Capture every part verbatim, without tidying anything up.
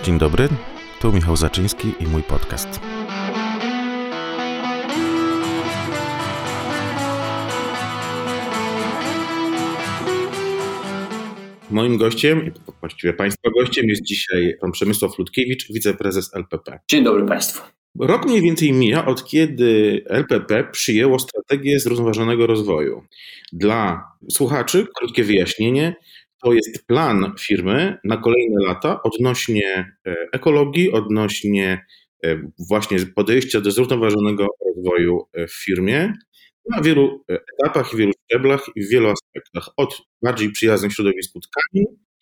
Dzień dobry, tu Michał Zaczyński i mój podcast. Moim gościem, właściwie Państwa gościem, jest dzisiaj pan Przemysław Ludkiewicz, wiceprezes L P P. Dzień dobry Państwu. Rok mniej więcej mija, od kiedy L P P przyjęło strategię zrównoważonego rozwoju. Dla słuchaczy, krótkie wyjaśnienie, to jest plan firmy na kolejne lata odnośnie ekologii, odnośnie właśnie podejścia do zrównoważonego rozwoju w firmie na wielu etapach, wielu szczeblach i w wielu aspektach. Od bardziej przyjaznych środowisku tkanin,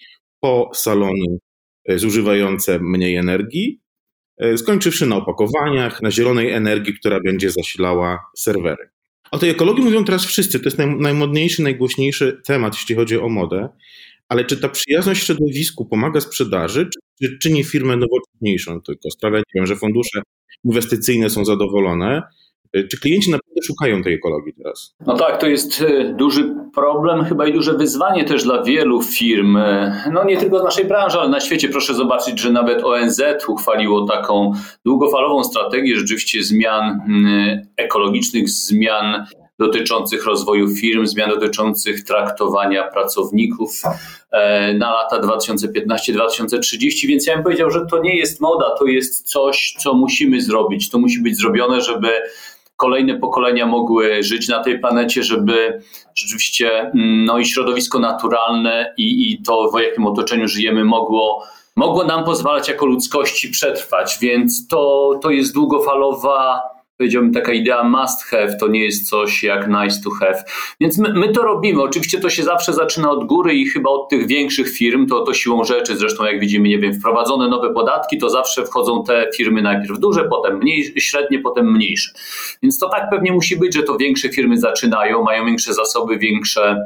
po salony zużywające mniej energii, skończywszy na opakowaniach, na zielonej energii, która będzie zasilała serwery. O tej ekologii mówią teraz wszyscy, to jest naj, najmodniejszy, najgłośniejszy temat, jeśli chodzi o modę, ale czy ta przyjazność środowisku pomaga sprzedaży, czy, czy czyni firmę nowocześniejszą tylko? Sprawia, nie wiem, że fundusze inwestycyjne są zadowolone. Czy klienci naprawdę szukają tej ekologii teraz? No tak, to jest duży problem, chyba i duże wyzwanie też dla wielu firm. No nie tylko z naszej branży, ale na świecie. Proszę zobaczyć, że nawet O N Z uchwaliło taką długofalową strategię rzeczywiście zmian ekologicznych, zmian dotyczących rozwoju firm, zmian dotyczących traktowania pracowników na lata dwa tysiące piętnasty do dwa tysiące trzydziestego, więc ja bym powiedział, że to nie jest moda, to jest coś, co musimy zrobić. To musi być zrobione, żeby kolejne pokolenia mogły żyć na tej planecie, żeby rzeczywiście no i środowisko naturalne i, i to, w jakim otoczeniu żyjemy, mogło, mogło nam pozwalać jako ludzkości przetrwać, więc to, to jest długofalowa, powiedziałbym, taka idea must have, to nie jest coś jak nice to have. Więc my, my to robimy. Oczywiście to się zawsze zaczyna od góry i chyba od tych większych firm, to, to siłą rzeczy. Zresztą jak widzimy, nie wiem, wprowadzone nowe podatki, to zawsze wchodzą te firmy najpierw duże, potem mniej, średnie, potem mniejsze. Więc to tak pewnie musi być, że to większe firmy zaczynają, mają większe zasoby, większe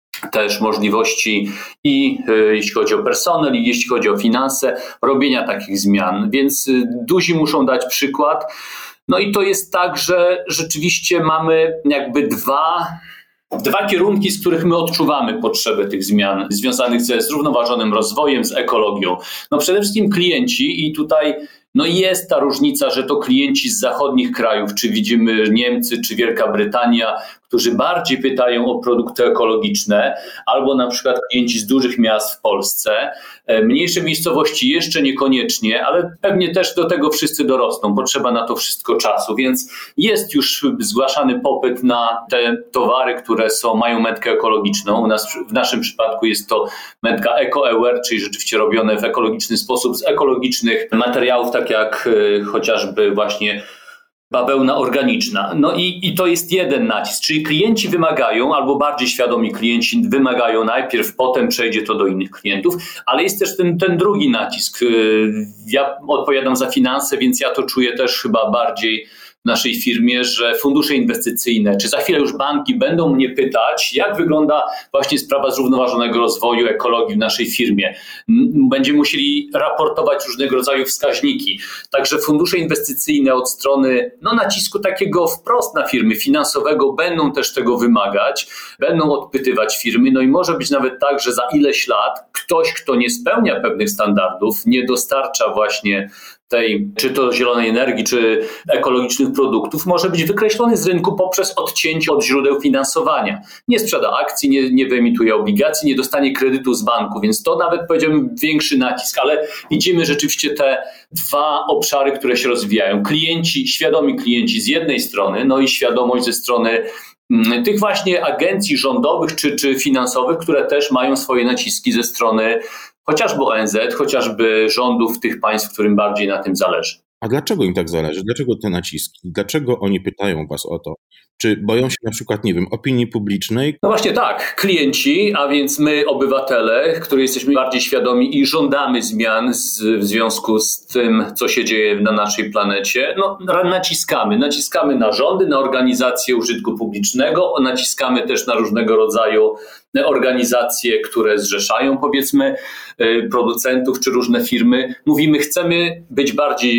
też możliwości i y, jeśli chodzi o personel, i jeśli chodzi o finanse, robienia takich zmian. Więc y, duzi muszą dać przykład. No i to jest tak, że rzeczywiście mamy jakby dwa, dwa kierunki, z których my odczuwamy potrzebę tych zmian związanych ze zrównoważonym rozwojem, z ekologią. No przede wszystkim klienci i tutaj no jest ta różnica, że to klienci z zachodnich krajów, czy widzimy Niemcy, czy Wielka Brytania, którzy bardziej pytają o produkty ekologiczne, albo na przykład klienci z dużych miast w Polsce. Mniejsze miejscowości jeszcze niekoniecznie, ale pewnie też do tego wszyscy dorosną. Potrzeba na to wszystko czasu, więc jest już zgłaszany popyt na te towary, które są, mają metkę ekologiczną. U nas, w naszym przypadku jest to metka EcoAware, czyli rzeczywiście robione w ekologiczny sposób z ekologicznych materiałów, tak jak y, chociażby właśnie bawełna organiczna. No i, i to jest jeden nacisk, czyli klienci wymagają, albo bardziej świadomi klienci wymagają najpierw, potem przejdzie to do innych klientów, ale jest też ten, ten drugi nacisk. Ja odpowiadam za finanse, więc ja to czuję też chyba bardziej w naszej firmie, że fundusze inwestycyjne, czy za chwilę już banki będą mnie pytać, jak wygląda właśnie sprawa zrównoważonego rozwoju, ekologii w naszej firmie. Będziemy musieli raportować różnego rodzaju wskaźniki. Także fundusze inwestycyjne od strony no, nacisku takiego wprost na firmy finansowego będą też tego wymagać, będą odpytywać firmy, no i może być nawet tak, że za ileś lat ktoś, kto nie spełnia pewnych standardów, nie dostarcza właśnie tej, czy to zielonej energii, czy ekologicznych produktów, może być wykreślony z rynku poprzez odcięcie od źródeł finansowania. Nie sprzeda akcji, nie, nie wyemituje obligacji, nie dostanie kredytu z banku, więc to nawet powiedziałbym większy nacisk, ale widzimy rzeczywiście te dwa obszary, które się rozwijają. Klienci, świadomi klienci z jednej strony, no i świadomość ze strony tych właśnie agencji rządowych czy, czy finansowych, które też mają swoje naciski ze strony chociażby O N Z, chociażby rządów tych państw, którym bardziej na tym zależy. A dlaczego im tak zależy? Dlaczego te naciski? Dlaczego oni pytają was o to? Czy boją się na przykład, nie wiem, opinii publicznej? No właśnie tak, klienci, a więc my obywatele, którzy jesteśmy bardziej świadomi i żądamy zmian z, w związku z tym, co się dzieje na naszej planecie, no naciskamy. Naciskamy na rządy, na organizacje użytku publicznego, naciskamy też na różnego rodzaju organizacje, które zrzeszają, powiedzmy, producentów czy różne firmy. Mówimy, chcemy być bardziej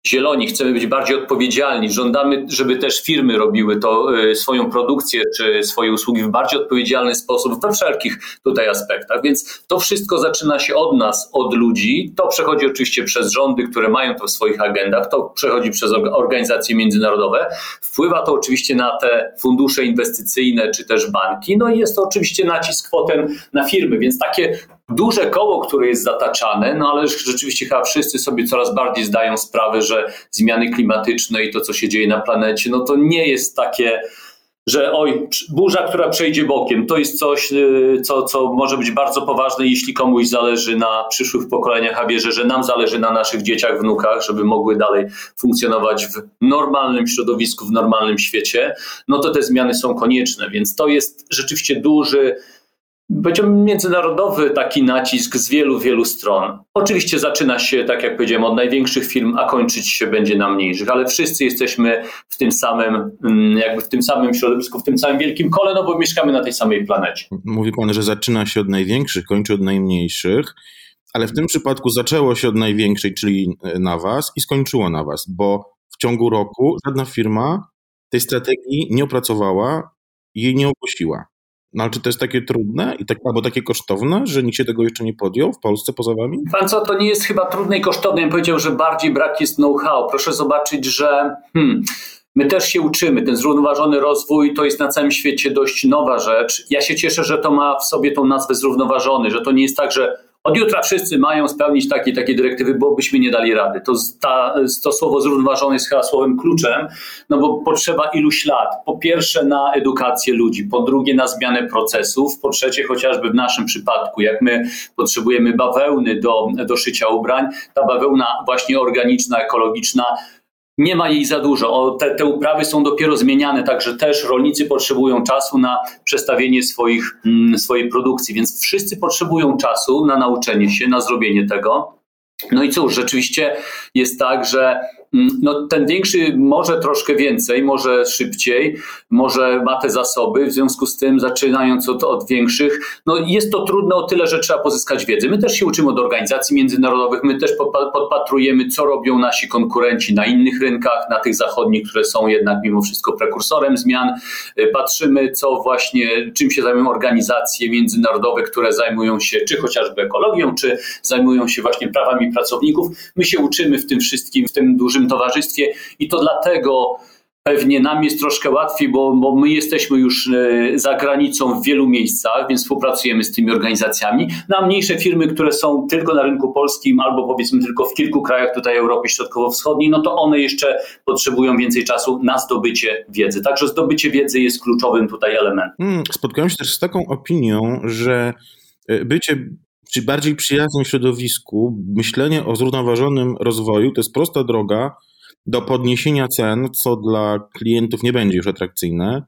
zieloni, chcemy być bardziej odpowiedzialni, żądamy, żeby też firmy robiły to, swoją produkcję czy swoje usługi w bardziej odpowiedzialny sposób we wszelkich tutaj aspektach. Więc to wszystko zaczyna się od nas, od ludzi. To przechodzi oczywiście przez rządy, które mają to w swoich agendach, to przechodzi przez organizacje międzynarodowe. Wpływa to oczywiście na te fundusze inwestycyjne czy też banki. No i jest to oczywiście nacisk potem na firmy, więc takie duże koło, które jest zataczane, no ale rzeczywiście chyba wszyscy sobie coraz bardziej zdają sprawę, że zmiany klimatyczne i to, co się dzieje na planecie, no to nie jest takie, że oj, burza, która przejdzie bokiem, to jest coś, co, co może być bardzo poważne, jeśli komuś zależy na przyszłych pokoleniach, a wierzę, że nam zależy na naszych dzieciach, wnukach, żeby mogły dalej funkcjonować w normalnym środowisku, w normalnym świecie, no to te zmiany są konieczne, więc to jest rzeczywiście duży, powiedziałbym, międzynarodowy taki nacisk z wielu, wielu stron. Oczywiście zaczyna się, tak jak powiedziałem, od największych firm, a kończyć się będzie na mniejszych, ale wszyscy jesteśmy w tym samym, jakby w tym samym środowisku, w tym samym wielkim kole, no bo mieszkamy na tej samej planecie. Mówi pan, że zaczyna się od największych, kończy od najmniejszych, ale w tym przypadku zaczęło się od największej, czyli na was, i skończyło na was, bo w ciągu roku żadna firma tej strategii nie opracowała i jej nie ogłosiła. No ale czy to jest takie trudne i tak, albo takie kosztowne, że nikt się tego jeszcze nie podjął w Polsce poza wami? Pan co, to nie jest chyba trudne i kosztowne. Ja bym powiedział, że bardziej brak jest know-how. Proszę zobaczyć, że hmm, my też się uczymy. Ten zrównoważony rozwój to jest na całym świecie dość nowa rzecz. Ja się cieszę, że to ma w sobie tą nazwę zrównoważony, że to nie jest tak, że od jutra wszyscy mają spełnić takie takie dyrektywy, bo byśmy nie dali rady. To, ta, to słowo zrównoważone jest chyba słowem kluczem, no bo potrzeba iluś lat. Po pierwsze na edukację ludzi, po drugie na zmianę procesów, po trzecie chociażby w naszym przypadku, jak my potrzebujemy bawełny do, do szycia ubrań, ta bawełna właśnie organiczna, ekologiczna, nie ma jej za dużo. O, te, te uprawy są dopiero zmieniane, także też rolnicy potrzebują czasu na przestawienie swoich, mm, swojej produkcji, więc wszyscy potrzebują czasu na nauczenie się, na zrobienie tego. No i cóż, rzeczywiście jest tak, że no, ten większy może troszkę więcej, może szybciej, może ma te zasoby, w związku z tym zaczynając od, od większych, no jest to trudne o tyle, że trzeba pozyskać wiedzę. My też się uczymy od organizacji międzynarodowych, my też podpatrujemy, co robią nasi konkurenci na innych rynkach, na tych zachodnich, które są jednak mimo wszystko prekursorem zmian. Patrzymy, co właśnie, czym się zajmują organizacje międzynarodowe, które zajmują się czy chociażby ekologią, czy zajmują się właśnie prawami pracowników. My się uczymy w tym wszystkim, w tym dużym towarzystwie i to dlatego pewnie nam jest troszkę łatwiej, bo, bo my jesteśmy już za granicą w wielu miejscach, więc współpracujemy z tymi organizacjami. Na mniejsze firmy, które są tylko na rynku polskim albo powiedzmy tylko w kilku krajach tutaj Europy Środkowo-Wschodniej, no to one jeszcze potrzebują więcej czasu na zdobycie wiedzy. Także zdobycie wiedzy jest kluczowym tutaj elementem. Hmm, spotkałem się też z taką opinią, że bycie czy bardziej przyjaznym środowisku, myślenie o zrównoważonym rozwoju to jest prosta droga do podniesienia cen, co dla klientów nie będzie już atrakcyjne.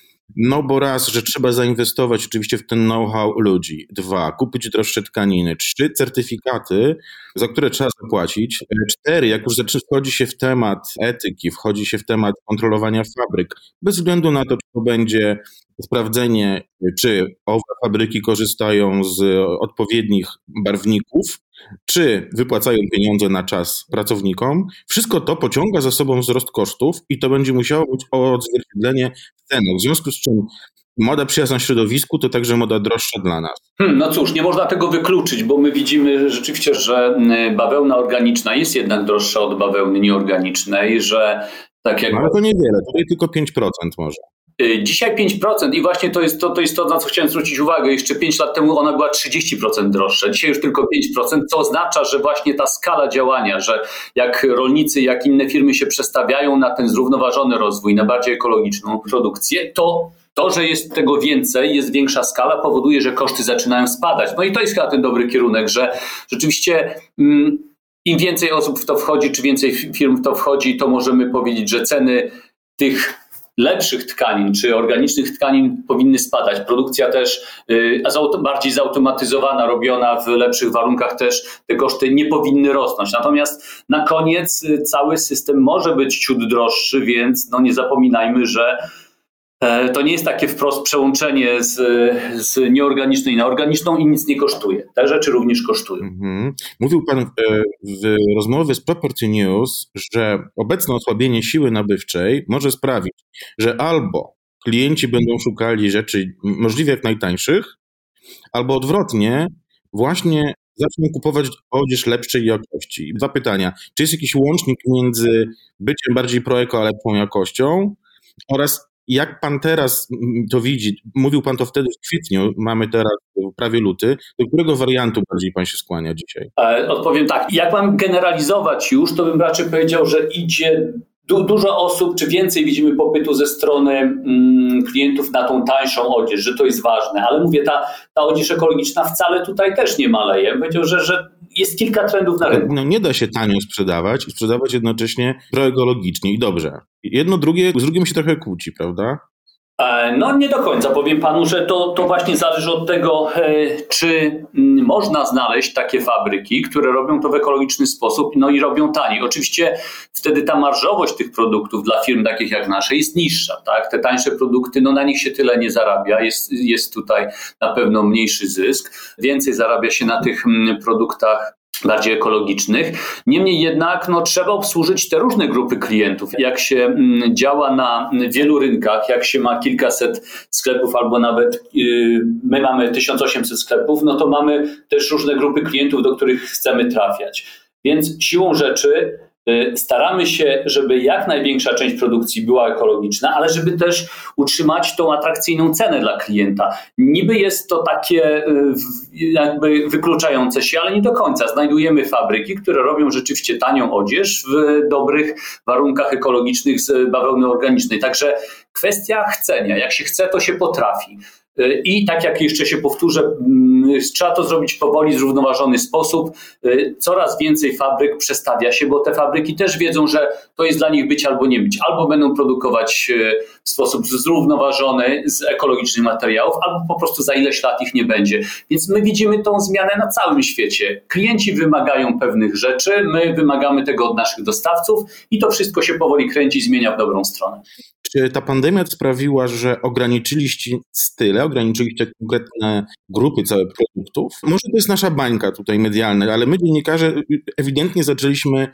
No bo raz, że trzeba zainwestować oczywiście w ten know-how ludzi. Dwa, kupić droższe tkaniny. Trzy, certyfikaty, za które trzeba zapłacić. Cztery, jak już zaczyna, wchodzi się w temat etyki, wchodzi się w temat kontrolowania fabryk, bez względu na to, czy to będzie sprawdzenie, czy owe fabryki korzystają z odpowiednich barwników, czy wypłacają pieniądze na czas pracownikom. Wszystko to pociąga za sobą wzrost kosztów i to będzie musiało być odzwierciedlenie w cenach. W związku z czym moda przyjazna środowisku to także moda droższa dla nas. Hmm, no cóż, nie można tego wykluczyć, bo my widzimy rzeczywiście, że bawełna organiczna jest jednak droższa od bawełny nieorganicznej, że tak jak... No, ale to niewiele, tutaj tylko pięć procent może. Dzisiaj pięć procent i właśnie to jest to, to jest to, na co chciałem zwrócić uwagę. Jeszcze pięć lat temu ona była trzydzieści procent droższa. Dzisiaj już tylko pięć procent, co oznacza, że właśnie ta skala działania, że jak rolnicy, jak inne firmy się przestawiają na ten zrównoważony rozwój, na bardziej ekologiczną produkcję, to to, że jest tego więcej, jest większa skala, powoduje, że koszty zaczynają spadać. No i to jest chyba ten dobry kierunek, że rzeczywiście mm, im więcej osób w to wchodzi, czy więcej firm w to wchodzi, to możemy powiedzieć, że ceny tych lepszych tkanin czy organicznych tkanin powinny spadać. Produkcja też yy, bardziej zautomatyzowana, robiona w lepszych warunkach też te koszty nie powinny rosnąć. Natomiast na koniec yy, cały system może być ciut droższy, więc no nie zapominajmy, że To nie jest takie wprost przełączenie z, z nieorganicznej na organiczną i nic nie kosztuje. Te rzeczy również kosztują. Mhm. Mówił Pan w, w rozmowie z Property News, że obecne osłabienie siły nabywczej może sprawić, że albo klienci będą szukali rzeczy możliwie jak najtańszych, albo odwrotnie, właśnie zaczną kupować odzież lepszej jakości. Dwa pytania. Czy jest jakiś łącznik między byciem bardziej proeko, a lepszą jakością oraz jak Pan teraz to widzi, mówił Pan to wtedy w kwietniu, mamy teraz prawie luty, do którego wariantu bardziej Pan się skłania dzisiaj? Odpowiem tak, jak mam generalizować już, to bym raczej powiedział, że idzie du- dużo osób, czy więcej widzimy popytu ze strony mm, klientów na tą tańszą odzież, że to jest ważne, ale mówię, ta, ta odzież ekologiczna wcale tutaj też nie maleje. Bym powiedział, że, że jest kilka trendów na rynku. No nie da się tanio sprzedawać i sprzedawać jednocześnie proekologicznie i dobrze. Jedno drugie z drugim się trochę kłóci, prawda? No nie do końca. Powiem Panu, że to, to właśnie zależy od tego, czy można znaleźć takie fabryki, które robią to w ekologiczny sposób, no i robią taniej. Oczywiście wtedy ta marżowość tych produktów dla firm takich jak nasze jest niższa, tak? Te tańsze produkty, no na nich się tyle nie zarabia, jest, jest tutaj na pewno mniejszy zysk, więcej zarabia się na tych produktach bardziej ekologicznych. Niemniej jednak no, trzeba obsłużyć te różne grupy klientów. Jak się m, działa na wielu rynkach, jak się ma kilkaset sklepów albo nawet yy, my mamy tysiąc osiemset sklepów, no to mamy też różne grupy klientów, do których chcemy trafiać. Więc siłą rzeczy staramy się, żeby jak największa część produkcji była ekologiczna, ale żeby też utrzymać tą atrakcyjną cenę dla klienta. Niby jest to takie jakby wykluczające się, ale nie do końca. Znajdujemy fabryki, które robią rzeczywiście tanią odzież w dobrych warunkach ekologicznych z bawełny organicznej. Także kwestia chcenia. Jak się chce, to się potrafi. I tak jak jeszcze się powtórzę, trzeba to zrobić powoli, w zrównoważony sposób. Coraz więcej fabryk przestawia się, bo te fabryki też wiedzą, że to jest dla nich być albo nie być. Albo będą produkować w sposób zrównoważony z ekologicznych materiałów, albo po prostu za ileś lat ich nie będzie. Więc my widzimy tą zmianę na całym świecie. Klienci wymagają pewnych rzeczy, my wymagamy tego od naszych dostawców i to wszystko się powoli kręci, zmienia w dobrą stronę. Czy ta pandemia sprawiła, że ograniczyliście style, ograniczyliście konkretne grupy całe produktów? Może to jest nasza bańka tutaj medialna, ale my dziennikarze ewidentnie zaczęliśmy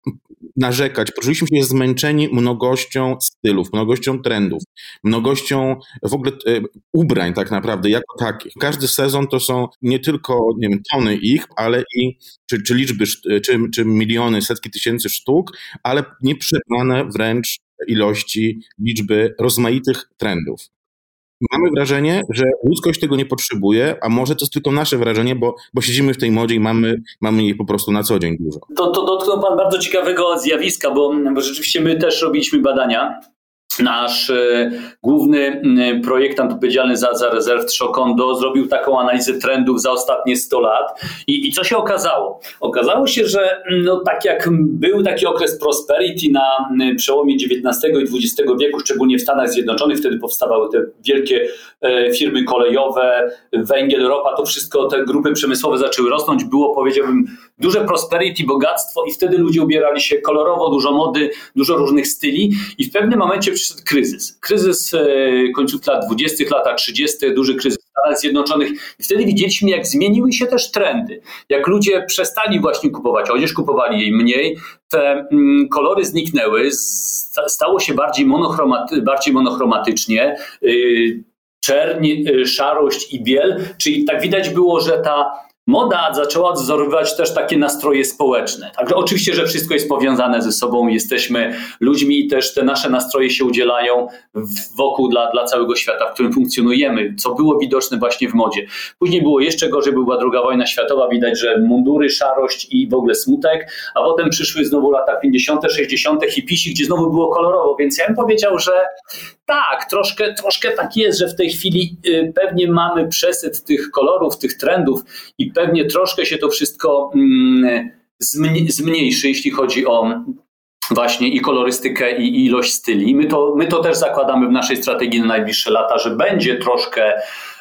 narzekać, poczuliśmy się zmęczeni mnogością stylów, mnogością trendów, mnogością w ogóle e, ubrań tak naprawdę jako takich. Każdy sezon to są nie tylko, nie wiem, tony ich, ale i czy, czy liczby, czy, czy miliony, setki tysięcy sztuk, ale nieprzerwane wręcz ilości, liczby rozmaitych trendów. Mamy wrażenie, że ludzkość tego nie potrzebuje, a może to jest tylko nasze wrażenie, bo, bo siedzimy w tej modzie i mamy, mamy jej po prostu na co dzień dużo. To, to dotknął Pan bardzo ciekawego zjawiska, bo, bo rzeczywiście my też robiliśmy badania. Nasz e, główny e, projektant odpowiedzialny za, za Reserved Szokondo zrobił taką analizę trendów za ostatnie sto lat i, i co się okazało? Okazało się, że no, tak jak był taki okres prosperity na e, przełomie dziewiętnastego i dwudziestego wieku, szczególnie w Stanach Zjednoczonych, wtedy powstawały te wielkie e, firmy kolejowe, węgiel, ropa, to wszystko, te grupy przemysłowe zaczęły rosnąć, było, powiedziałbym, duże prosperity, bogactwo i wtedy ludzie ubierali się kolorowo, dużo mody, dużo różnych styli i w pewnym momencie przyszedł kryzys. Kryzys e, końcówki lat dwudziestych, lata trzydziestych, duży kryzys w Stanach Zjednoczonych i wtedy widzieliśmy, jak zmieniły się też trendy. Jak ludzie przestali właśnie kupować odzież, kupowali jej mniej, te mm, kolory zniknęły, z, stało się bardziej, monochromaty, bardziej monochromatycznie, yy, czerń, yy, szarość i biel, czyli tak widać było, że ta moda zaczęła odwzorowywać też takie nastroje społeczne. Także oczywiście, że wszystko jest powiązane ze sobą, jesteśmy ludźmi i też te nasze nastroje się udzielają wokół dla, dla całego świata, w którym funkcjonujemy, co było widoczne właśnie w modzie. Później było jeszcze gorzej, była druga wojna światowa, widać, że mundury, szarość i w ogóle smutek, a potem przyszły znowu lata pięćdziesiąte, sześćdziesiąte, hipisi, gdzie znowu było kolorowo, więc ja bym powiedział, że tak, troszkę, troszkę tak jest, że w tej chwili y, pewnie mamy przesyt tych kolorów, tych trendów i pewnie troszkę się to wszystko mm, zmniej, zmniejszy, jeśli chodzi o właśnie i kolorystykę, i ilość styli. My to, my to też zakładamy w naszej strategii na najbliższe lata, że będzie troszkę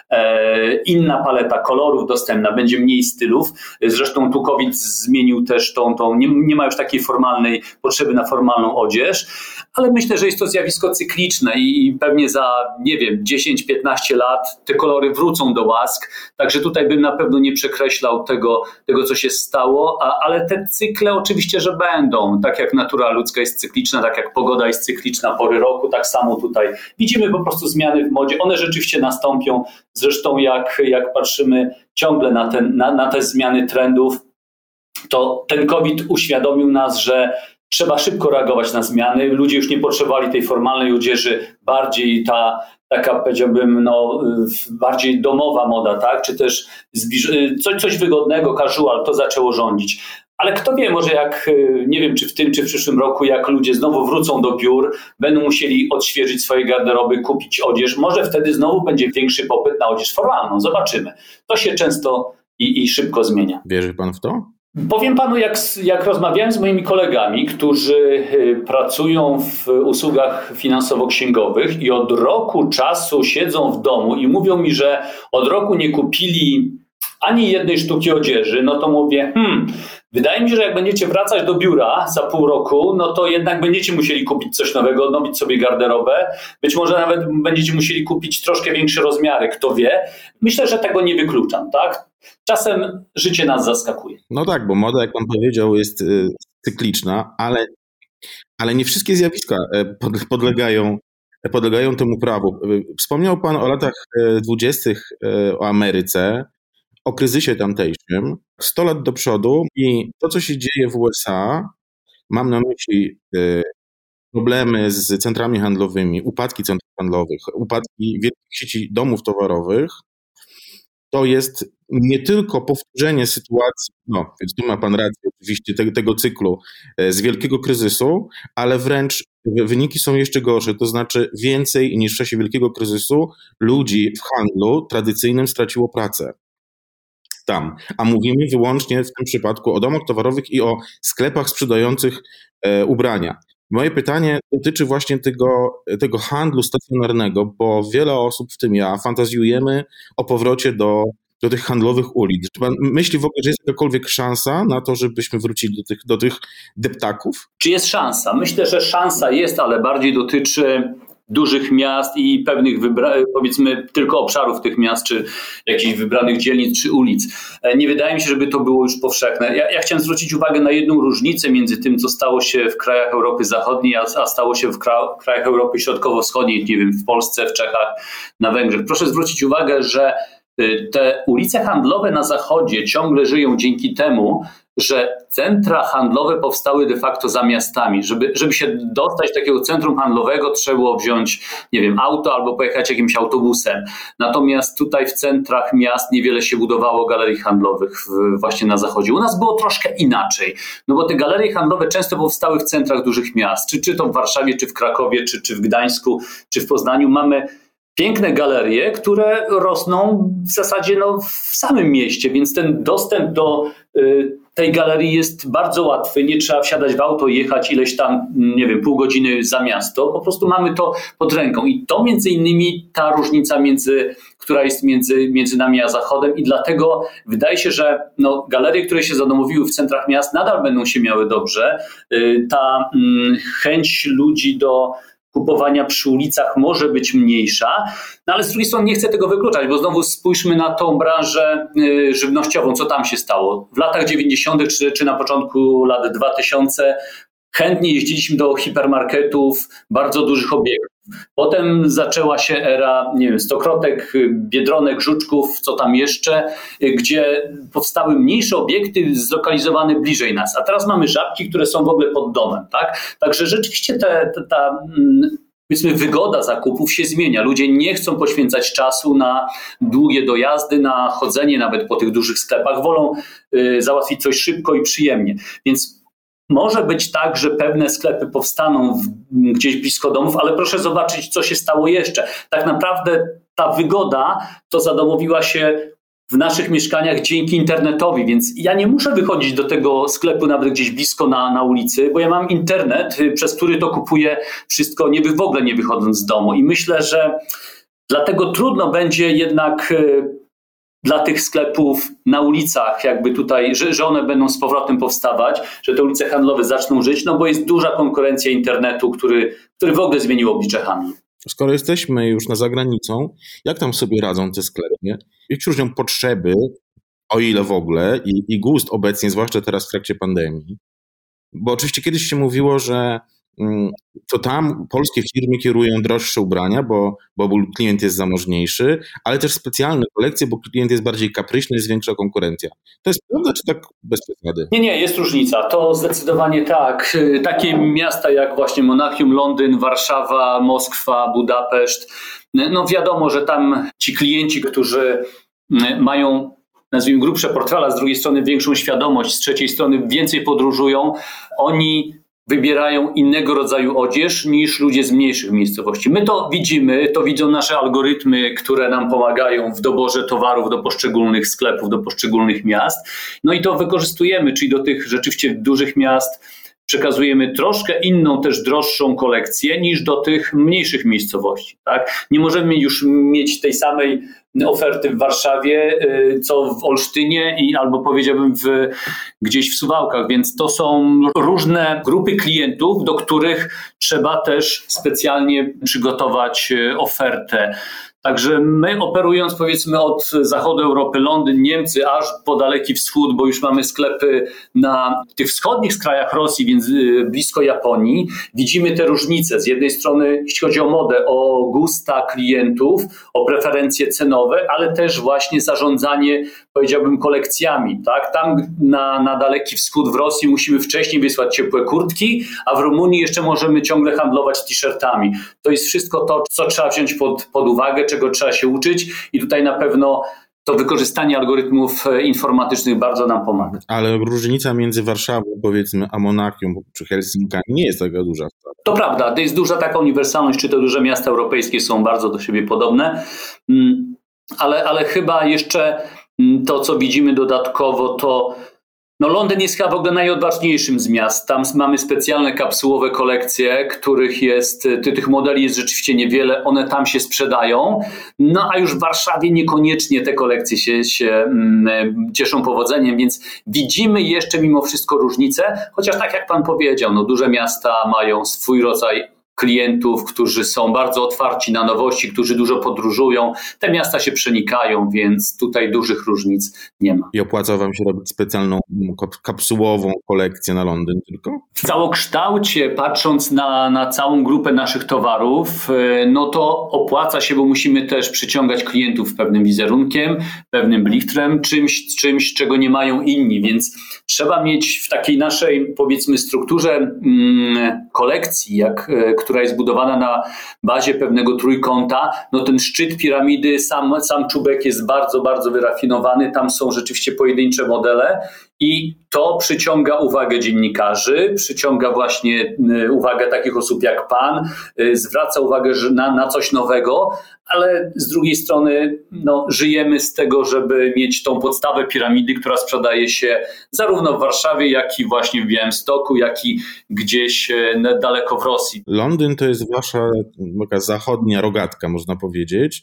e, inna paleta kolorów dostępna, będzie mniej stylów. Zresztą tu COVID zmienił też tą, tą nie, nie ma już takiej formalnej potrzeby na formalną odzież, ale myślę, że jest to zjawisko cykliczne i pewnie za, nie wiem, dziesięć piętnaście lat te kolory wrócą do łask, także tutaj bym na pewno nie przekreślał tego, tego co się stało, a, ale te cykle oczywiście, że będą, tak jak natura ludzka jest cykliczna, tak jak pogoda jest cykliczna, pory roku, tak samo tutaj widzimy po prostu zmiany w modzie, one rzeczywiście nastąpią, zresztą jak, jak patrzymy ciągle na, ten, na, na te zmiany trendów, to ten COVID uświadomił nas, że trzeba szybko reagować na zmiany. Ludzie już nie potrzebowali tej formalnej odzieży, bardziej ta taka, powiedziałbym, no, bardziej domowa moda, tak? Czy też zbliż- coś, coś wygodnego, casual, to zaczęło rządzić. Ale kto wie, może jak, nie wiem, czy w tym, czy w przyszłym roku, jak ludzie znowu wrócą do biur, będą musieli odświeżyć swoje garderoby, kupić odzież, może wtedy znowu będzie większy popyt na odzież formalną. Zobaczymy. To się często i, i szybko zmienia. Wierzy pan w to? Powiem panu, jak, jak rozmawiałem z moimi kolegami, którzy pracują w usługach finansowo-księgowych i od roku czasu siedzą w domu i mówią mi, że od roku nie kupili ani jednej sztuki odzieży, no to mówię, hmm, wydaje mi się, że jak będziecie wracać do biura za pół roku, no to jednak będziecie musieli kupić coś nowego, odnowić sobie garderobę. Być może nawet będziecie musieli kupić troszkę większe rozmiary, kto wie. Myślę, że tego nie wykluczam, tak? Czasem życie nas zaskakuje. No tak, bo moda, jak pan powiedział, jest y, cykliczna, ale, ale nie wszystkie zjawiska y, podlegają, podlegają temu prawu. Wspomniał pan o latach dwudziestych, y, o Ameryce, o kryzysie tamtejszym, sto lat do przodu i to, co się dzieje w U S A, mam na myśli y, problemy z centrami handlowymi, upadki centrów handlowych, upadki wielkich sieci domów towarowych, to jest nie tylko powtórzenie sytuacji, no więc tu ma pan rację oczywiście, tego, tego cyklu z wielkiego kryzysu, ale wręcz wyniki są jeszcze gorsze, to znaczy więcej niż w czasie wielkiego kryzysu ludzi w handlu tradycyjnym straciło pracę. Tam. A mówimy wyłącznie w tym przypadku o domach towarowych i o sklepach sprzedających e, ubrania. Moje pytanie dotyczy właśnie tego, tego handlu stacjonarnego, bo wiele osób, w tym ja, fantazjujemy o powrocie do, do tych handlowych ulic. Czy pan myśli w ogóle, że jest jakakolwiek szansa na to, żebyśmy wrócili do tych, do tych deptaków? Czy jest szansa? Myślę, że szansa jest, ale bardziej dotyczy dużych miast i pewnych, wybra- powiedzmy, tylko obszarów tych miast, czy jakichś wybranych dzielnic, czy ulic. Nie wydaje mi się, żeby to było już powszechne. Ja, ja chciałem zwrócić uwagę na jedną różnicę między tym, co stało się w krajach Europy Zachodniej, a, a stało się w, kra- w krajach Europy Środkowo-Wschodniej, nie wiem, w Polsce, w Czechach, na Węgrzech. Proszę zwrócić uwagę, że te ulice handlowe na Zachodzie ciągle żyją dzięki temu, że centra handlowe powstały de facto za miastami. Żeby, żeby się dostać do takiego centrum handlowego, trzeba było wziąć, nie wiem, auto albo pojechać jakimś autobusem. Natomiast tutaj w centrach miast niewiele się budowało galerii handlowych w, właśnie na Zachodzie. U nas było troszkę inaczej, no bo te galerie handlowe często powstały w centrach dużych miast, czy, czy to w Warszawie, czy w Krakowie, czy, czy w Gdańsku, czy w Poznaniu. Mamy piękne galerie, które rosną w zasadzie no, w samym mieście, więc ten dostęp do y, tej galerii jest bardzo łatwy. Nie trzeba wsiadać w auto i jechać ileś tam, nie wiem, pół godziny za miasto. Po prostu mamy to pod ręką. I to między innymi ta różnica, między, która jest między, między nami a Zachodem i dlatego wydaje się, że no, galerie, które się zadomowiły w centrach miast, nadal będą się miały dobrze. Y, ta y, chęć ludzi do kupowania przy ulicach może być mniejsza, no ale z drugiej strony nie chcę tego wykluczać, bo znowu spójrzmy na tą branżę y, żywnościową, co tam się stało. W latach dziewięćdziesiątych czy, czy na początku lat dwutysięcznych chętnie jeździliśmy do hipermarketów, bardzo dużych obiektów. Potem zaczęła się era, nie wiem, stokrotek, biedronek, żuczków, co tam jeszcze, gdzie powstały mniejsze obiekty zlokalizowane bliżej nas. A teraz mamy żabki, które są w ogóle pod domem, tak? Także rzeczywiście te, te, ta powiedzmy wygoda zakupów się zmienia. Ludzie nie chcą poświęcać czasu na długie dojazdy, na chodzenie nawet po tych dużych sklepach. Wolą y, załatwić coś szybko i przyjemnie. Więc może być tak, że pewne sklepy powstaną w, gdzieś blisko domów, ale proszę zobaczyć, co się stało jeszcze. Tak naprawdę ta wygoda to zadomowiła się w naszych mieszkaniach dzięki internetowi, więc ja nie muszę wychodzić do tego sklepu nawet gdzieś blisko na, na ulicy, bo ja mam internet, przez który to kupuję wszystko, nie, w ogóle nie wychodząc z domu. I myślę, że Dlatego trudno będzie jednak dla tych sklepów na ulicach, jakby tutaj, że, że one będą z powrotem powstawać, że te ulice handlowe zaczną żyć, no bo jest duża konkurencja internetu, który, który w ogóle zmienił oblicze handlu. Skoro jesteśmy już na zagranicą, jak tam sobie radzą te sklepy? Jak się różnią potrzeby, o ile w ogóle, i, i gust obecnie, zwłaszcza teraz w trakcie pandemii? Bo oczywiście kiedyś się mówiło, że to tam polskie firmy kierują droższe ubrania, bo, bo klient jest zamożniejszy, ale też specjalne kolekcje, bo klient jest bardziej kapryśny, jest większa konkurencja. To jest prawda, czy tak bez przesady? Nie, nie, jest różnica. To zdecydowanie tak. Takie miasta jak właśnie Monachium, Londyn, Warszawa, Moskwa, Budapeszt, no wiadomo, że tam ci klienci, którzy mają, nazwijmy, grubsze portfele, z drugiej strony większą świadomość, z trzeciej strony więcej podróżują, oni wybierają innego rodzaju odzież niż ludzie z mniejszych miejscowości. My to widzimy, to widzą nasze algorytmy, które nam pomagają w doborze towarów do poszczególnych sklepów, do poszczególnych miast. No i to wykorzystujemy, czyli do tych rzeczywiście dużych miast przekazujemy troszkę inną, też droższą kolekcję niż do tych mniejszych miejscowości. Tak? Nie możemy już mieć tej samej oferty w Warszawie, co w Olsztynie i albo powiedziałbym w, gdzieś w Suwałkach, więc to są różne grupy klientów, do których trzeba też specjalnie przygotować ofertę. Także my operując powiedzmy od zachodu Europy, Londyn, Niemcy, aż po daleki wschód, bo już mamy sklepy na tych wschodnich krajach Rosji, więc blisko Japonii, widzimy te różnice. Z jednej strony jeśli chodzi o modę, o gusta klientów, o preferencje cenowe, ale też właśnie zarządzanie, powiedziałbym, kolekcjami. Tak? Tam na, na daleki wschód w Rosji musimy wcześniej wysłać ciepłe kurtki, a w Rumunii jeszcze możemy ciągle handlować t-shirtami. To jest wszystko to, co trzeba wziąć pod, pod uwagę, czego trzeba się uczyć i tutaj na pewno to wykorzystanie algorytmów informatycznych bardzo nam pomaga. Ale różnica między Warszawą, powiedzmy, a Monachium czy Helsinkami nie jest taka duża. To prawda, to jest duża taka uniwersalność, czy te duże miasta europejskie są bardzo do siebie podobne, ale, ale chyba jeszcze to, co widzimy dodatkowo, to no Londyn jest chyba w ogóle najodważniejszym z miast. Tam mamy specjalne kapsułowe kolekcje, których jest, tych modeli jest rzeczywiście niewiele, one tam się sprzedają. No a już w Warszawie niekoniecznie te kolekcje się, się mm, cieszą powodzeniem, więc widzimy jeszcze mimo wszystko różnice, chociaż tak jak pan powiedział, no duże miasta mają swój rodzaj klientów, którzy są bardzo otwarci na nowości, którzy dużo podróżują. Te miasta się przenikają, więc tutaj dużych różnic nie ma. I opłaca wam się robić specjalną kapsułową kolekcję na Londyn tylko? W całokształcie, patrząc na, na całą grupę naszych towarów, no to opłaca się, bo musimy też przyciągać klientów pewnym wizerunkiem, pewnym blichtrem, czymś, czymś, czego nie mają inni, więc trzeba mieć w takiej naszej, powiedzmy, strukturze mm, kolekcji, jak która jest budowana na bazie pewnego trójkąta, no ten szczyt piramidy, sam, sam czubek jest bardzo, bardzo wyrafinowany, tam są rzeczywiście pojedyncze modele i to przyciąga uwagę dziennikarzy, przyciąga właśnie uwagę takich osób jak pan, zwraca uwagę na, na coś nowego, ale z drugiej strony no, żyjemy z tego, żeby mieć tą podstawę piramidy, która sprzedaje się zarówno w Warszawie, jak i właśnie w Białymstoku, jak i gdzieś daleko w Rosji. Londyn to jest wasza taka zachodnia rogatka, można powiedzieć.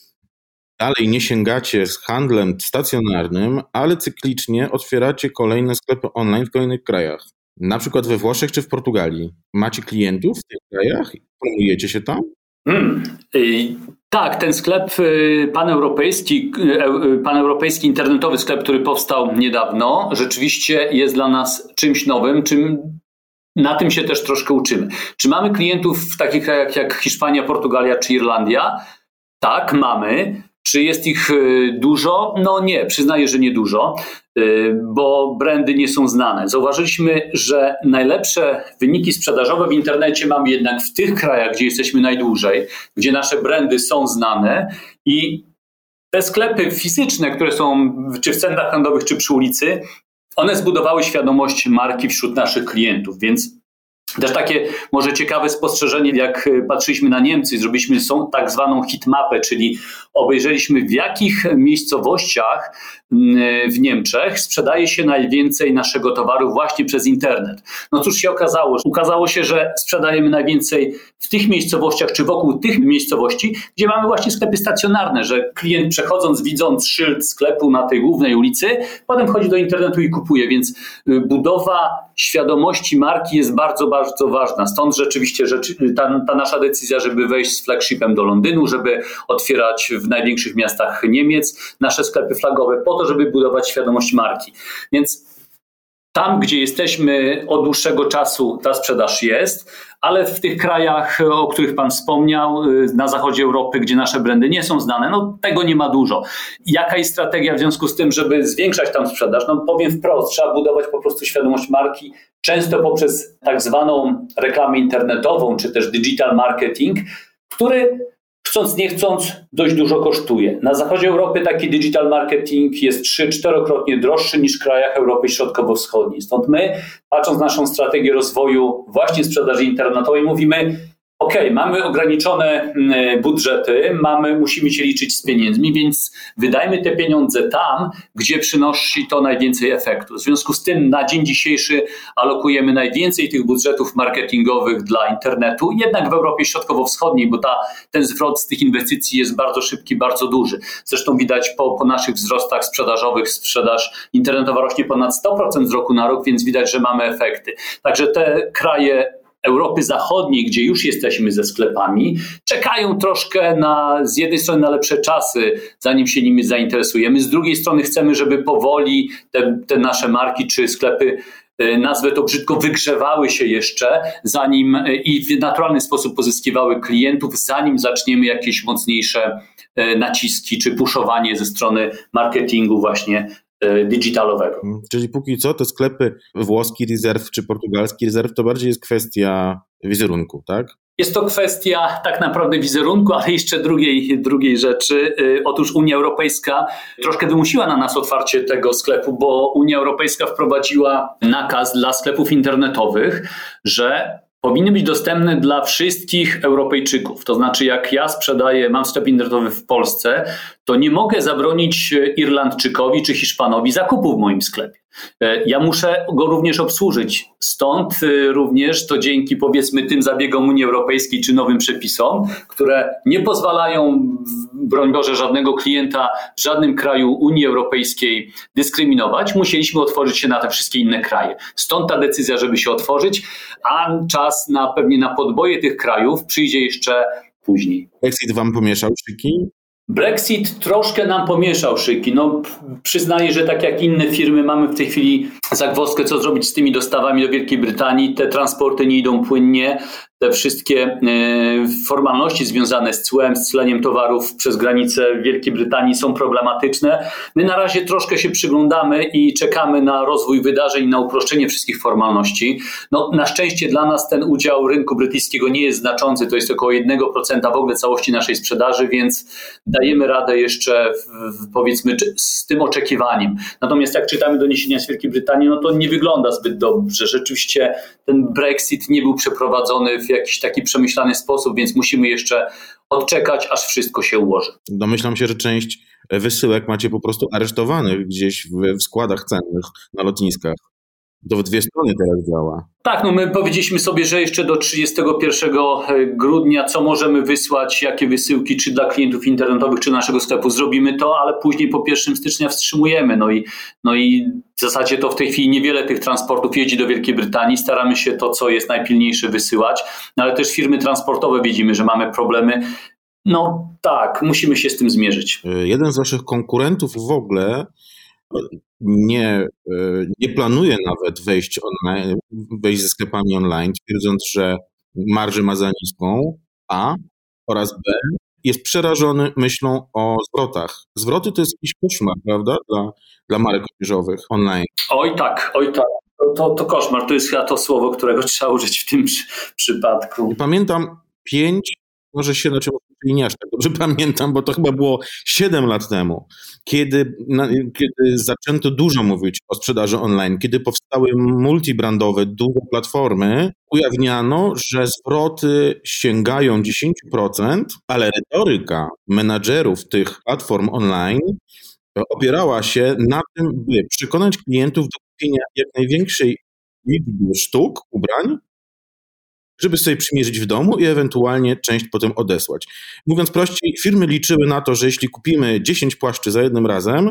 Dalej nie sięgacie z handlem stacjonarnym, ale cyklicznie otwieracie kolejne sklepy online w kolejnych krajach. Na przykład we Włoszech czy w Portugalii. Macie klientów w tych krajach? Promujecie się tam? Hmm. Y- tak, ten sklep paneuropejski, paneuropejski internetowy sklep, który powstał niedawno, rzeczywiście jest dla nas czymś nowym, czym na tym się też troszkę uczymy. Czy mamy klientów w takich krajach jak Hiszpania, Portugalia czy Irlandia? Tak, mamy. Czy jest ich dużo? No nie, przyznaję, że nie dużo, bo brandy nie są znane. Zauważyliśmy, że najlepsze wyniki sprzedażowe w internecie mamy jednak w tych krajach, gdzie jesteśmy najdłużej, gdzie nasze brandy są znane i te sklepy fizyczne, które są czy w centrach handlowych, czy przy ulicy, one zbudowały świadomość marki wśród naszych klientów, więc też takie może ciekawe spostrzeżenie, jak patrzyliśmy na Niemcy, zrobiliśmy tak zwaną hitmapę, czyli obejrzeliśmy w jakich miejscowościach w Niemczech sprzedaje się najwięcej naszego towaru właśnie przez internet. No cóż się okazało? Okazało się, że sprzedajemy najwięcej w tych miejscowościach, czy wokół tych miejscowości, gdzie mamy właśnie sklepy stacjonarne, że klient przechodząc, widząc szyld sklepu na tej głównej ulicy, potem wchodzi do internetu i kupuje, więc budowa świadomości marki jest bardzo, bardzo ważna. Stąd rzeczywiście ta, ta nasza decyzja, żeby wejść z flagshipem do Londynu, żeby otwierać w największych miastach Niemiec nasze sklepy flagowe po to, żeby budować świadomość marki. Więc tam, gdzie jesteśmy od dłuższego czasu, ta sprzedaż jest, ale w tych krajach, o których Pan wspomniał, na zachodzie Europy, gdzie nasze brandy nie są znane, no tego nie ma dużo. Jaka jest strategia w związku z tym, żeby zwiększać tam sprzedaż? No powiem wprost, trzeba budować po prostu świadomość marki, często poprzez tak zwaną reklamę internetową, czy też digital marketing, który chcąc nie chcąc dość dużo kosztuje. Na zachodzie Europy taki digital marketing jest trzy czterokrotnie droższy niż w krajach Europy Środkowo-Wschodniej. Stąd my, patrząc na naszą strategię rozwoju właśnie sprzedaży internetowej, mówimy: OK, mamy ograniczone budżety, mamy, musimy się liczyć z pieniędzmi, więc wydajmy te pieniądze tam, gdzie przynosi to najwięcej efektu. W związku z tym na dzień dzisiejszy alokujemy najwięcej tych budżetów marketingowych dla internetu, jednak w Europie Środkowo-Wschodniej, bo ta, ten zwrot z tych inwestycji jest bardzo szybki, bardzo duży. Zresztą widać po, po naszych wzrostach sprzedażowych, sprzedaż internetowa rośnie ponad sto procent z roku na rok, więc widać, że mamy efekty. Także te kraje Europy Zachodniej, gdzie już jesteśmy ze sklepami, czekają troszkę na, z jednej strony na lepsze czasy, zanim się nimi zainteresujemy, z drugiej strony chcemy, żeby powoli te, te nasze marki czy sklepy, nazwę to brzydko, wygrzewały się jeszcze, zanim i w naturalny sposób pozyskiwały klientów, zanim zaczniemy jakieś mocniejsze naciski czy puszowanie ze strony marketingu właśnie digitalowego. Czyli póki co te sklepy włoski Reserve czy portugalski Reserve to bardziej jest kwestia wizerunku, tak? Jest to kwestia tak naprawdę wizerunku, ale jeszcze drugiej, drugiej rzeczy. Otóż Unia Europejska troszkę wymusiła na nas otwarcie tego sklepu, bo Unia Europejska wprowadziła nakaz dla sklepów internetowych, że powinny być dostępne dla wszystkich Europejczyków. To znaczy, jak ja sprzedaję, mam sklep internetowy w Polsce, to nie mogę zabronić Irlandczykowi czy Hiszpanowi zakupu w moim sklepie. Ja muszę go również obsłużyć. Stąd również to dzięki, powiedzmy, tym zabiegom Unii Europejskiej czy nowym przepisom, które nie pozwalają, broń Boże, żadnego klienta w żadnym kraju Unii Europejskiej dyskryminować, musieliśmy otworzyć się na te wszystkie inne kraje. Stąd ta decyzja, żeby się otworzyć, a czas na pewnie na podboje tych krajów przyjdzie jeszcze później. Brexit wam pomieszał szyki? Brexit troszkę nam pomieszał szyki. No, przyznaję, że tak jak inne firmy mamy w tej chwili zagwozdkę, co zrobić z tymi dostawami do Wielkiej Brytanii. Te transporty nie idą płynnie. Te wszystkie e, formalności związane z cłem, z celeniem towarów przez granicę Wielkiej Brytanii są problematyczne. My na razie troszkę się przyglądamy i czekamy na rozwój wydarzeń, na uproszczenie wszystkich formalności. No, na szczęście dla nas ten udział rynku brytyjskiego nie jest znaczący, to jest około jeden procent w ogóle całości naszej sprzedaży, więc dajemy radę jeszcze w, w, powiedzmy z tym oczekiwaniem. Natomiast jak czytamy doniesienia z Wielkiej Brytanii, no to nie wygląda zbyt dobrze. Rzeczywiście ten Brexit nie był przeprowadzony w jakiś taki przemyślany sposób, więc musimy jeszcze odczekać, aż wszystko się ułoży. Domyślam się, że część wysyłek macie po prostu aresztowanych gdzieś w, w składach cennych na lotniskach. To w dwie strony teraz działa. Tak, no my powiedzieliśmy sobie, że jeszcze do trzydziestego pierwszego grudnia co możemy wysłać, jakie wysyłki, czy dla klientów internetowych, czy naszego sklepu zrobimy to, ale później po pierwszego stycznia wstrzymujemy. No i, no i w zasadzie to w tej chwili niewiele tych transportów jedzie do Wielkiej Brytanii. Staramy się to, co jest najpilniejsze, wysyłać, no ale też firmy transportowe widzimy, że mamy problemy. No tak, musimy się z tym zmierzyć. Jeden z waszych konkurentów w ogóle nie, nie planuje nawet wejść, online, wejść ze sklepami online, twierdząc, że marżę ma za niską, a oraz B, jest przerażony myślą o zwrotach. Zwroty to jest jakiś koszmar, prawda, dla, dla marek odzieżowych online. Oj tak, oj tak. To, to koszmar, to jest chyba to słowo, którego trzeba użyć w tym przy, przypadku. Pamiętam pięć, może siedem, czy nie aż tak dobrze pamiętam, bo to chyba było siedem lat temu, kiedy, na, kiedy zaczęto dużo mówić o sprzedaży online, kiedy powstały multibrandowe, duże platformy, ujawniano, że zwroty sięgają dziesięć procent, ale retoryka menadżerów tych platform online opierała się na tym, by przekonać klientów do kupienia jak największej liczby sztuk, ubrań, żeby sobie przymierzyć w domu i ewentualnie część potem odesłać. Mówiąc prościej, firmy liczyły na to, że jeśli kupimy dziesięć płaszczy za jednym razem,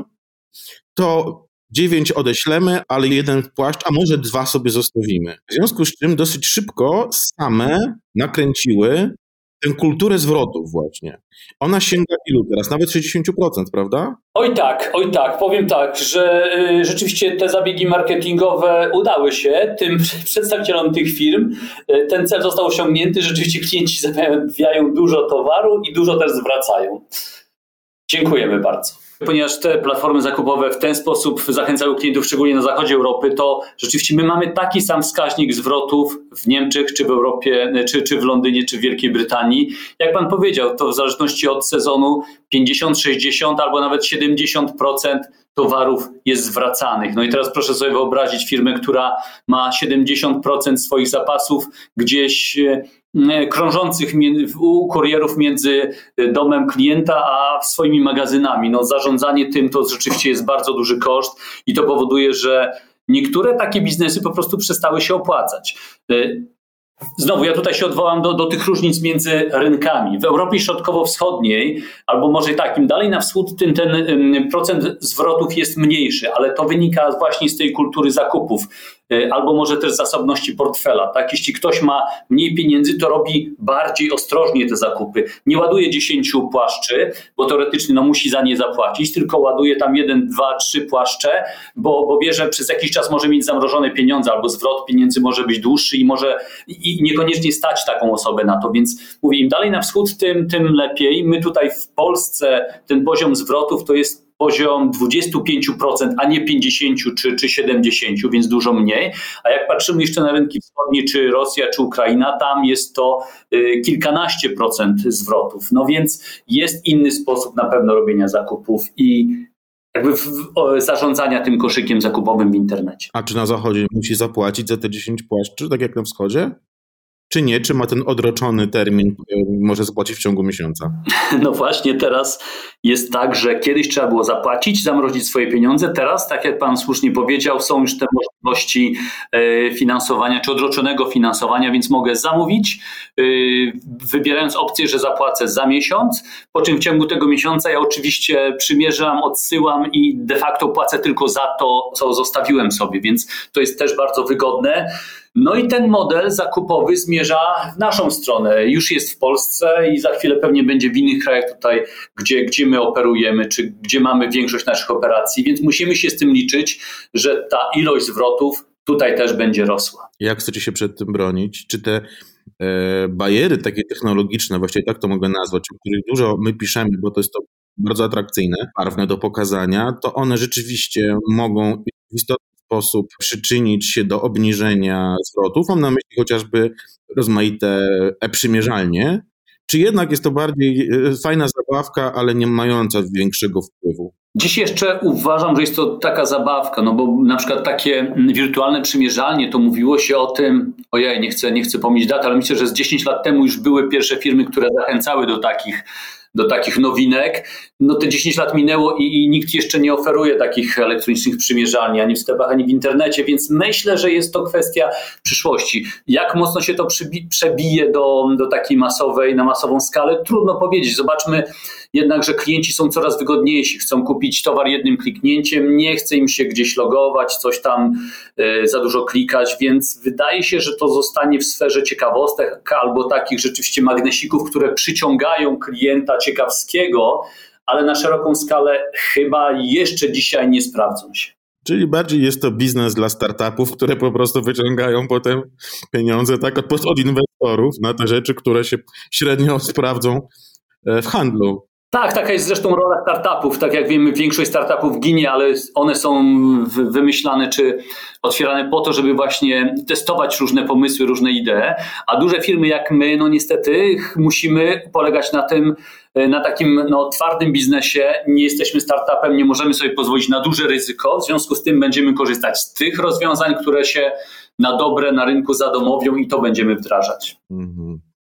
to dziewięć odeślemy, ale jeden płaszcz, a może dwa sobie zostawimy. W związku z czym dosyć szybko same nakręciły tę kulturę zwrotów właśnie. Ona sięga ilu teraz? Nawet sześćdziesiąt procent, prawda? Oj tak, oj tak. Powiem tak, że y, rzeczywiście te zabiegi marketingowe udały się tym przedstawicielom tych firm. Y, ten cel został osiągnięty. Rzeczywiście klienci zamawiają dużo towaru i dużo też zwracają. Dziękujemy bardzo. Ponieważ te platformy zakupowe w ten sposób zachęcały klientów, szczególnie na zachodzie Europy, to rzeczywiście my mamy taki sam wskaźnik zwrotów w Niemczech, czy w Europie, czy, czy w Londynie, czy w Wielkiej Brytanii. Jak pan powiedział, to w zależności od sezonu pięćdziesiąt, sześćdziesiąt albo nawet siedemdziesiąt procent towarów jest zwracanych. No i teraz proszę sobie wyobrazić firmę, która ma siedemdziesiąt procent swoich zapasów gdzieś krążących u kurierów między domem klienta a swoimi magazynami. No, zarządzanie tym to rzeczywiście jest bardzo duży koszt i to powoduje, że niektóre takie biznesy po prostu przestały się opłacać. Znowu, ja tutaj się odwołam do, do tych różnic między rynkami. W Europie Środkowo-Wschodniej, albo może tak, im dalej na wschód, tym ten procent zwrotów jest mniejszy, ale to wynika właśnie z tej kultury zakupów, albo może też zasobności portfela. Tak? Jeśli ktoś ma mniej pieniędzy, to robi bardziej ostrożnie te zakupy. Nie ładuje dziesięciu płaszczy, bo teoretycznie no, musi za nie zapłacić, tylko ładuje tam jeden, dwa, trzy płaszcze, bo, bo wie, że przez jakiś czas może mieć zamrożone pieniądze, albo zwrot pieniędzy może być dłuższy i może i niekoniecznie stać taką osobę na to. Więc mówię, im dalej na wschód, tym, tym lepiej. My tutaj w Polsce ten poziom zwrotów to jest poziom dwadzieścia pięć procent, a nie pięćdziesiąt czy, czy siedemdziesiąt procent, więc dużo mniej. A jak patrzymy jeszcze na rynki wschodnie, czy Rosja, czy Ukraina, tam jest to y, kilkanaście procent zwrotów. No więc jest inny sposób na pewno robienia zakupów i jakby w, w, o, zarządzania tym koszykiem zakupowym w internecie. A czy na zachodzie musi zapłacić za te dziesięć płaszczy, tak jak na wschodzie? Czy nie? Czy ma ten odroczony termin, może zapłacić w ciągu miesiąca? No właśnie, teraz jest tak, że kiedyś trzeba było zapłacić, zamrozić swoje pieniądze. Teraz, tak jak pan słusznie powiedział, są już te możliwości finansowania czy odroczonego finansowania, więc mogę zamówić, wybierając opcję, że zapłacę za miesiąc, po czym w ciągu tego miesiąca ja oczywiście przymierzam, odsyłam i de facto płacę tylko za to, co zostawiłem sobie, więc to jest też bardzo wygodne. No i ten model zakupowy zmierza w naszą stronę. Już jest w Polsce i za chwilę pewnie będzie w innych krajach tutaj, gdzie, gdzie my operujemy, czy gdzie mamy większość naszych operacji, więc musimy się z tym liczyć, że ta ilość zwrotów tutaj też będzie rosła. Jak chcecie się przed tym bronić? Czy te e, bariery takie technologiczne, właściwie tak to mogę nazwać, o których dużo my piszemy, bo to jest to bardzo atrakcyjne, barwne do pokazania, to one rzeczywiście mogą w istotny sposób przyczynić się do obniżenia zwrotów. Mam na myśli chociażby rozmaite e-przymierzalnie. Czy jednak jest to bardziej fajna zabawka, ale nie mająca większego wpływu? Dziś jeszcze uważam, że jest to taka zabawka, no bo na przykład takie wirtualne przymierzalnie, to mówiło się o tym, ojej, nie chcę, nie chcę pomylić dat, ale myślę, że z dziesięć lat temu już były pierwsze firmy, które zachęcały do takich do takich nowinek. No te dziesięć lat minęło i, i nikt jeszcze nie oferuje takich elektronicznych przymierzalni, ani w sklepach, ani w internecie, więc myślę, że jest to kwestia przyszłości. Jak mocno się to przybi- przebije do, do takiej masowej, na masową skalę, trudno powiedzieć. Zobaczmy jednak, że klienci są coraz wygodniejsi, chcą kupić towar jednym kliknięciem, nie chce im się gdzieś logować, coś tam y, za dużo klikać, więc wydaje się, że to zostanie w sferze ciekawostek albo takich rzeczywiście magnesików, które przyciągają klienta ciekawskiego, ale na szeroką skalę chyba jeszcze dzisiaj nie sprawdzą się. Czyli bardziej jest to biznes dla startupów, które po prostu wyciągają potem pieniądze tak od, od inwestorów na te rzeczy, które się średnio sprawdzą w handlu. Tak, taka jest zresztą rola startupów. Tak jak wiemy, większość startupów ginie, ale one są wymyślane czy otwierane po to, żeby właśnie testować różne pomysły, różne idee, a duże firmy jak my, no niestety musimy polegać na tym, na takim no, twardym biznesie. Nie jesteśmy startupem, nie możemy sobie pozwolić na duże ryzyko, w związku z tym będziemy korzystać z tych rozwiązań, które się na dobre na rynku zadomowią i to będziemy wdrażać. Mhm.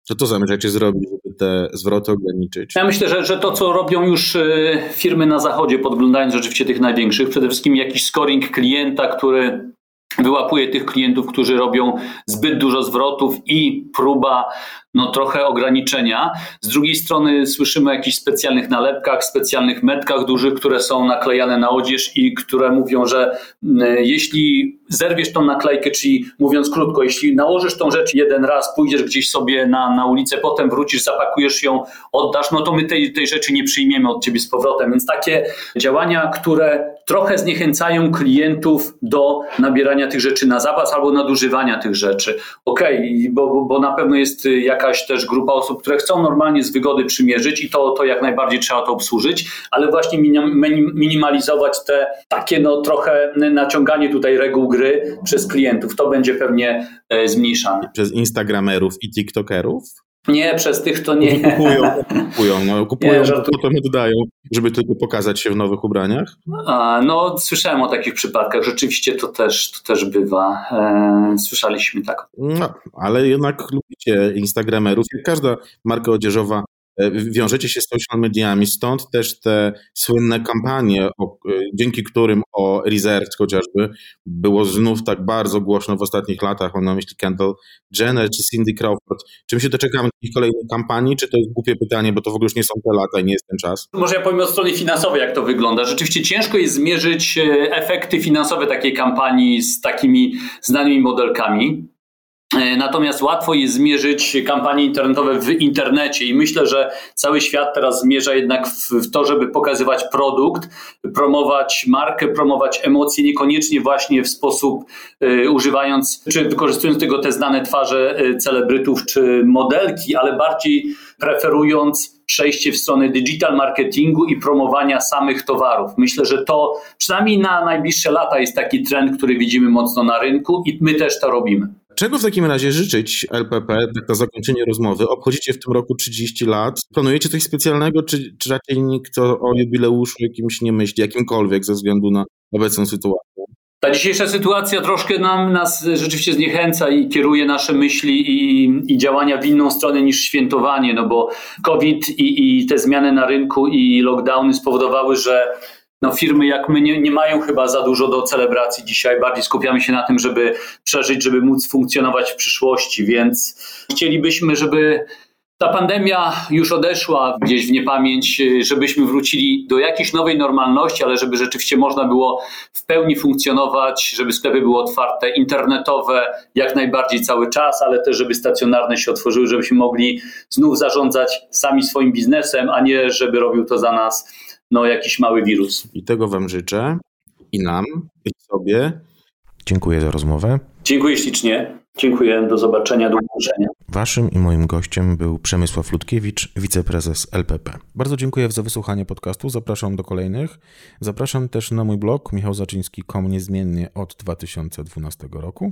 Co to zamierzacie zrobić, żeby te zwroty ograniczyć? Ja myślę, że, że to, co robią już firmy na zachodzie, podglądając rzeczywiście tych największych, przede wszystkim jakiś scoring klienta, który wyłapuje tych klientów, którzy robią zbyt dużo zwrotów i próba no, trochę ograniczenia. Z drugiej strony słyszymy o jakichś specjalnych nalepkach, specjalnych metkach dużych, które są naklejane na odzież i które mówią, że y, jeśli zerwiesz tą naklejkę, czyli mówiąc krótko, jeśli nałożysz tą rzecz jeden raz, pójdziesz gdzieś sobie na, na ulicę, potem wrócisz, zapakujesz ją, oddasz, no to my tej, tej rzeczy nie przyjmiemy od ciebie z powrotem. Więc takie działania, które trochę zniechęcają klientów do nabierania tych rzeczy na zapas albo nadużywania tych rzeczy. Okej, okay, bo, bo na pewno jest jakaś też grupa osób, które chcą normalnie z wygody przymierzyć i to, to jak najbardziej trzeba to obsłużyć, ale właśnie minimalizować te takie no trochę naciąganie tutaj reguł gry przez klientów. To będzie pewnie zmniejszane. Przez instagramerów i tiktokerów? Nie, przez tych to nie. Kupują, kupują, no, kupują nie, potem oddają, żeby tylko pokazać się w nowych ubraniach? A, no, słyszałem o takich przypadkach. Rzeczywiście to też, to też bywa. E, słyszeliśmy tak. No, ale jednak lubicie instagramerów. Jak każda marka odzieżowa, wiążecie się z social mediami, stąd też te słynne kampanie, o, dzięki którym o Reserved chociażby było znów tak bardzo głośno w ostatnich latach, mam na myśli Kendall Jenner czy Cindy Crawford. Czy my się doczekamy takich kolejnych kampanii, czy to jest głupie pytanie, bo to w ogóle już nie są te lata i nie jest ten czas? Może ja powiem od strony finansowej, jak to wygląda. Rzeczywiście ciężko jest zmierzyć efekty finansowe takiej kampanii z takimi znanymi modelkami. Natomiast łatwo jest zmierzyć kampanie internetowe w internecie i myślę, że cały świat teraz zmierza jednak w to, żeby pokazywać produkt, promować markę, promować emocje, niekoniecznie właśnie w sposób y, używając, czy wykorzystując tego te znane twarze y, celebrytów czy modelki, ale bardziej preferując przejście w stronę digital marketingu i promowania samych towarów. Myślę, że to przynajmniej na najbliższe lata jest taki trend, który widzimy mocno na rynku i my też to robimy. Czego w takim razie życzyć L P P, tak na zakończenie rozmowy? Obchodzicie w tym roku trzydzieści lat. Planujecie coś specjalnego, czy, czy raczej nikt o, o jubileuszu jakimś nie myśli, jakimkolwiek ze względu na obecną sytuację? Ta dzisiejsza sytuacja troszkę nam, nas rzeczywiście zniechęca i kieruje nasze myśli i, i działania w inną stronę niż świętowanie, no bo COVID i, i te zmiany na rynku i lockdowny spowodowały, że no firmy jak my nie, nie mają chyba za dużo do celebracji dzisiaj, bardziej skupiamy się na tym, żeby przeżyć, żeby móc funkcjonować w przyszłości, więc chcielibyśmy, żeby ta pandemia już odeszła gdzieś w niepamięć, żebyśmy wrócili do jakiejś nowej normalności, ale żeby rzeczywiście można było w pełni funkcjonować, żeby sklepy były otwarte, internetowe jak najbardziej cały czas, ale też żeby stacjonarne się otworzyły, żebyśmy mogli znów zarządzać sami swoim biznesem, a nie żeby robił to za nas no jakiś mały wirus. I tego wam życzę i nam, i sobie. Dziękuję za rozmowę. Dziękuję ślicznie. Dziękuję. Do zobaczenia, do usłyszenia. Waszym i moim gościem był Przemysław Ludkiewicz, wiceprezes L P P. Bardzo dziękuję za wysłuchanie podcastu. Zapraszam do kolejnych. Zapraszam też na mój blog michał zaczyński kropka com niezmiennie od dwa tysiące dwunastego roku,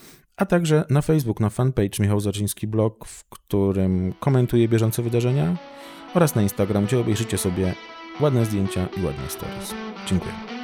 a także na Facebook, na fanpage Michał Zaczyński Blog, w którym komentuję bieżące wydarzenia, oraz na Instagram, gdzie obejrzycie sobie ładne zdjęcia i ładne stories. Dziękuję.